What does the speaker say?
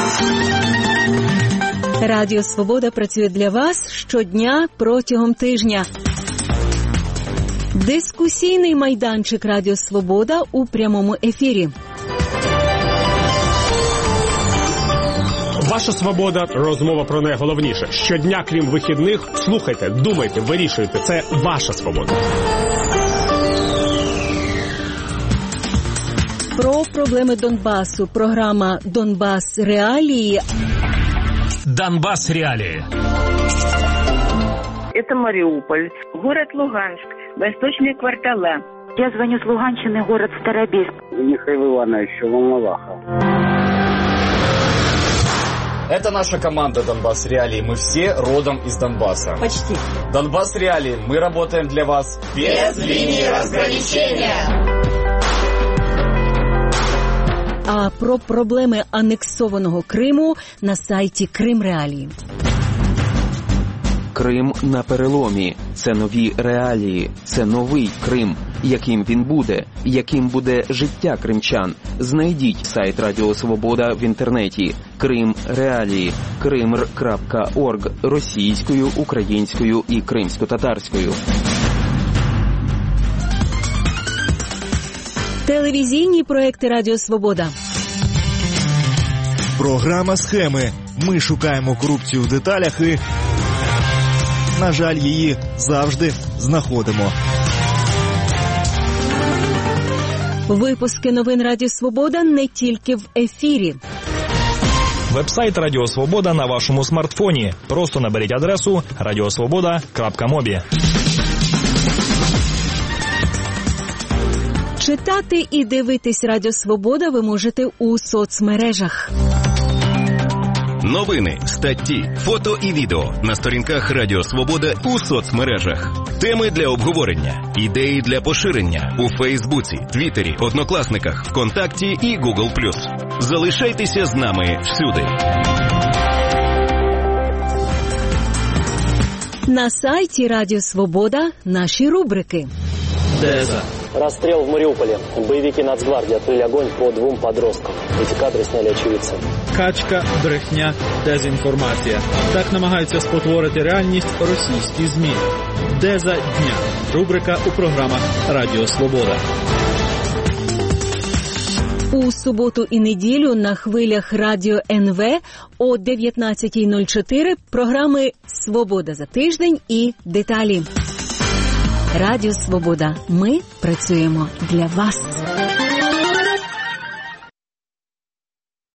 Радіо Свобода працює для вас щодня протягом тижня. Дискусійний майданчик Радіо Свобода у прямому ефірі. Ваша свобода – розмова про найголовніше. Щодня, крім вихідних, слухайте, думайте, вирішуйте. Це ваша свобода. Про проблеми Донбасу. Програма «Донбас. Реалії». Донбасс реалии. Это Мариуполь, город Луганск, восточные квартала. Я звоню с Луганщины, город Старобельск. Михаил Иванович, Волноваха. Это наша команда «Донбасс Реалии». Мы все родом из Донбасса. Почти. «Донбасс Реалии». Мы работаем для вас без линии разграничения. А про проблеми анексованого Криму на сайті Крим Реалії. Крим на переломі. Це нові реалії. Це новий Крим. Яким він буде? Яким буде життя кримчан? Знайдіть сайт Радіо Свобода в інтернеті. Крим Реалії. krimr.org російською, українською і кримсько-татарською. Телевізійні проекти Радіо Свобода. Програма «Схеми». Ми шукаємо корупцію в деталях і, на жаль, її завжди знаходимо. Випуски новин Радіо Свобода не тільки в ефірі. Веб-сайт Радіо Свобода на вашому смартфоні. Просто наберіть адресу radiosvoboda.mobi. Читати і дивитись Радіо Свобода ви можете у соцмережах. Новини, статті, фото і відео на сторінках Радіо Свобода у соцмережах. Теми для обговорення, ідеї для поширення у Фейсбуці, Твіттері, Однокласниках, ВКонтакті і Google+. Залишайтеся з нами всюди. На сайті Радіо Свобода наші рубрики. Деза. Расстрел в Мариуполе. Боевики Нацгвардии открыли огонь по 2 подросткам. Эти кадры сняли очевидцы. Качка, брехня, дезінформація. Так намагаються спотворити реальність російські ЗМІ. Деза дня. Рубрика у програмах Радіо Свобода. У суботу і неділю на хвилях Радіо НВ о 19:04 програми «Свобода за тиждень» і «Деталі». Радіо Свобода. Ми працюємо для вас.